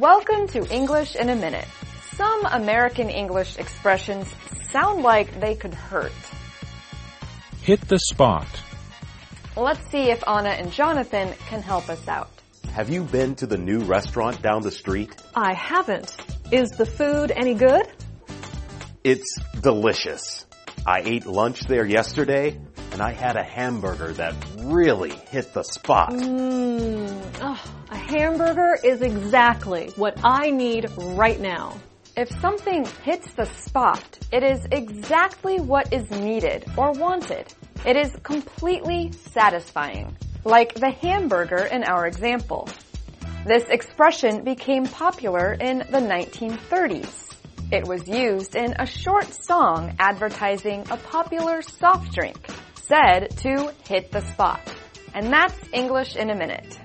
Welcome to English in a Minute. Some American English expressions sound like they could hurt. Hit the spot. Let's see if Anna and Jonathan can help us out. Have you been to the new restaurant down the street? I haven't. Is the food any good? It's delicious. I ate lunch there yesterday, and I had a hamburger that really hit the spot. A hamburger is exactly what I need right now. If something hits the spot, it is exactly what is needed or wanted. It is completely satisfying, like the hamburger in our example. This expression became popular in the 1930s. It was used in a short song advertising a popular soft drink, said to hit the spot. And that's English in a Minute.